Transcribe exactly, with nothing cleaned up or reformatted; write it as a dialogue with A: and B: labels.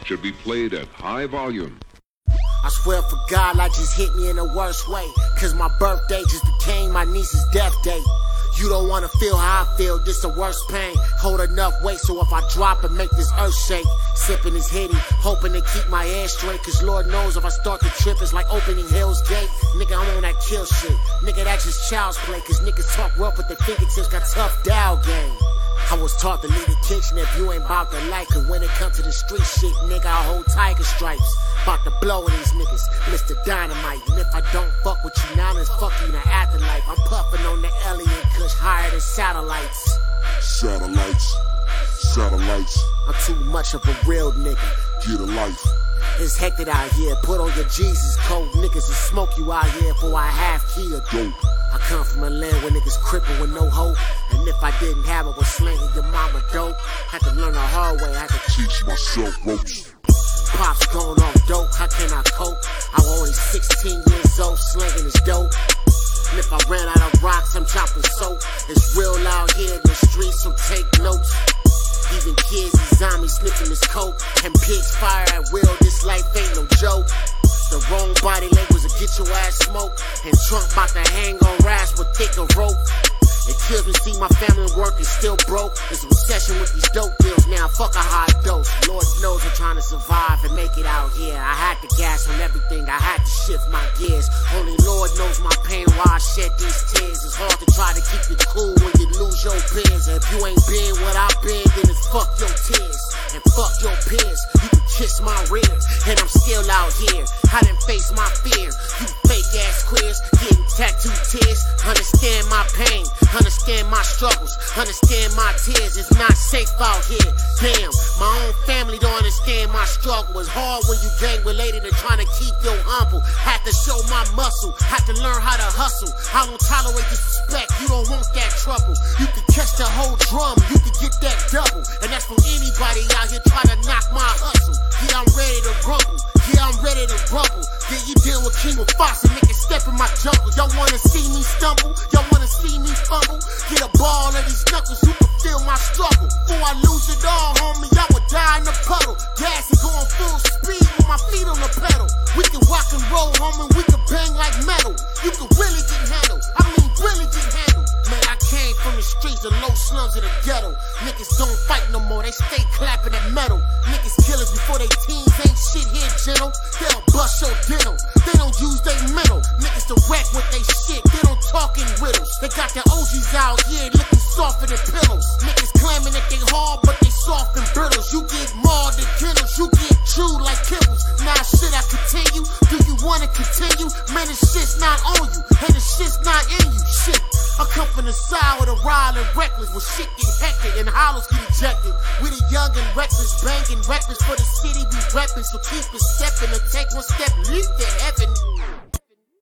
A: should be played at high volume.
B: I swear for God, life just hit me in the worst way. Cause my birthday just became my niece's death date. You don't wanna feel how I feel, this the worst pain. Hold enough weight so if I drop and make this earth shake. Sipping is hitty, hoping to keep my ass straight. Cause Lord knows if I start to trip, it's like opening Hell's Gate. Nigga, I'm on that kill shit. Nigga, that's just child's play. Cause niggas talk rough with their fingertips, got tough dial game. I was taught to leave the kitchen if you ain't bout to like it. When it comes to the street shit, nigga, I hold tiger stripes. Bout to blow in these niggas, Mister Dynamite. And if I don't fuck with you now, then fuck you in the afterlife. I'm puffing on the alien kush higher than satellites.
C: Satellites, satellites.
B: I'm too much of a real nigga.
C: Get a life.
B: It's hectic out here, put on your Jesus coat. Niggas will smoke you out here for I half killed.
C: Dope.
B: I come from a land where niggas crippled with no hope. And if I didn't have it, was slinging your mama dope. Had to learn the hard way, had to
C: teach myself ropes.
B: Pops going off dope, how can I cope? I was only sixteen years old, slinging his dope. And if I ran out of rocks, I'm chopping soap. It's real out here in the streets, so take notes. Even kids and zombies sniffing his coke. And pigs fire at will, this life ain't no joke. The wrong body language will get your ass smoked. And Trump bout to hang on rats with thicker rope. It kills me see my family work is still broke. There's a recession with these dope deals now, fuck a high dose. Lord knows I'm trying to survive and make it out here. I had to gas on everything, I had to shift my gears. Only Lord knows my pain while I shed these tears. It's hard to try to keep it cool when you lose your peers. And if you ain't been what I've been, then it's fuck your tears. And fuck your peers, you can kiss my rear. And I'm still out here, I didn't face my fear. You fake ass queers, getting tattooed tears. Understand my pain, understand my struggles, understand my tears. It's not safe out here. Damn, my own family don't understand my struggle. It's hard when you gang related and trying to keep your humble. Had to show my muscle, had to learn how to hustle. I don't tolerate disrespect, you don't want that trouble. You can catch the whole drum, you can get that double. And that's from anybody out here trying to knock my hustle. Yeah, I'm ready to rumble, yeah, I'm ready to rumble. Yeah, you deal with King of Fox and niggas step in my jungle. Y'all wanna see me stumble, y'all wanna see me fumble. Get a ball of these knuckles, you can feel my struggle. Before I lose it all, homie, I would die in the puddle. Gas is going full speed with my feet on the pedal. We can rock and roll, homie, we can bang like metal. You can really get handled, I mean really get handled. Man, I came from the streets, the low slums of the ghetto. Niggas don't fight no more, they stay clapping at metal. Niggas killers before they teens, ain't shit here gentle. They'll bust your dental, they don't use they mental. Niggas to wreck with they shit, they don't talk in riddles. They got their O Gs out here looking softer than pillows. Niggas claiming that they hard, but they soft and brittle. You get mauled and kennels, you get chewed like kibbles. Now should I continue? Do you wanna continue? Man, this shit's not on you, and this shit's not in you. Shit, I come from the side with a wild and reckless, where shit get hectic and hollows get ejected. We the young and reckless, banging reckless for the city we reppin'. So keep it steppin' and take one step, leap to heaven.